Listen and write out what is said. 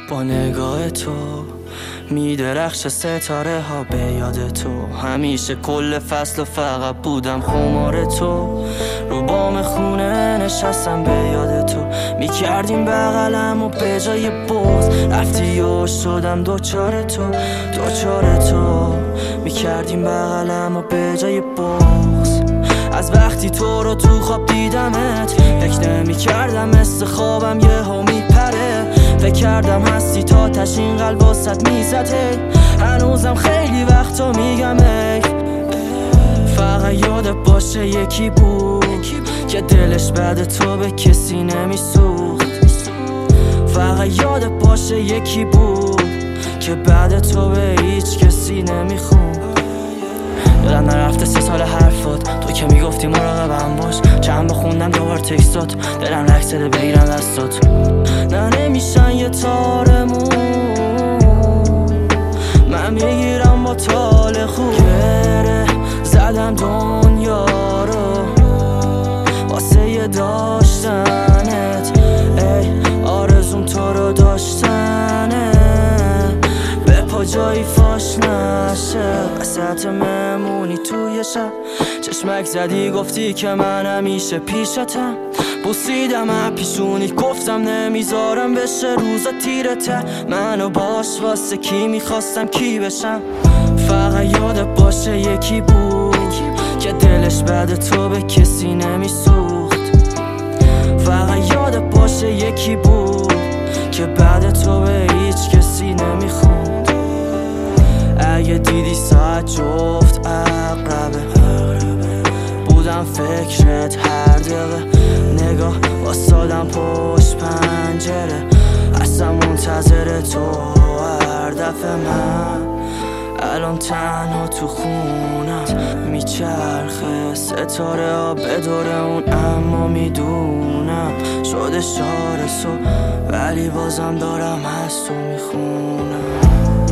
با نگاه تو میدرخش ستاره ها به یاد تو. همیشه کل فصل و فقط بودم خمار تو. رو بام خونه نشستم به یاد تو. میکردیم بغلم و به جای بغض رفتی و شدم دوچار تو. میکردیم بغلم و به جای بغض. از وقتی تو رو تو خواب دیدمت فکر نمی کردم مثل خوابم یه ها میپره. فکر کردم هستی تا تشین قلب واسد میزده. هنوزم خیلی وقتا میگم ای فقط یادت باشه یکی بود که دلش بعد تو به کسی نمیسوخت. فقط یادت باشه یکی بود که بعد تو به هیچ کسی نمیخوند. یادم نرفته 3 سال حرفات، تو که میگفتی مراقبم باش. چند بخوندم دوبار تکستات، دلم لک زده بگیرم دستات. نه نمیشن یه تارمون، من میگیرم با تال خوب. گره زدم دنیا رو واسه یه داشتنت. ای آرزون تو رو داشتنه به پا جایی فاش نشه. وسط مهمونی توی شب چشمک زدی گفتی که من همیشه پیشتم. بوسیدم پیشونی گفتم نمیذارم بشه روزا تیرته. منو باش واسه کی میخواستم کی بشم. فقط یادت باشه یکی بود که دلش بعد تو به کسی نمیسوخت. فقط یادت باشه یکی بود که بعد تو به هیچ کسی نمیخوند. اگه دیدی ساعت جفت عقربه بودم فکرت هر دقیقه. نگاه واسادم پشت پنجره اصلا منتظر تو هر دفعه. من الان تنها تو خونم میچرخه ستاره ها به دور اون. اما میدونم شده شارسو ولی بازم دارم از تو میخونم.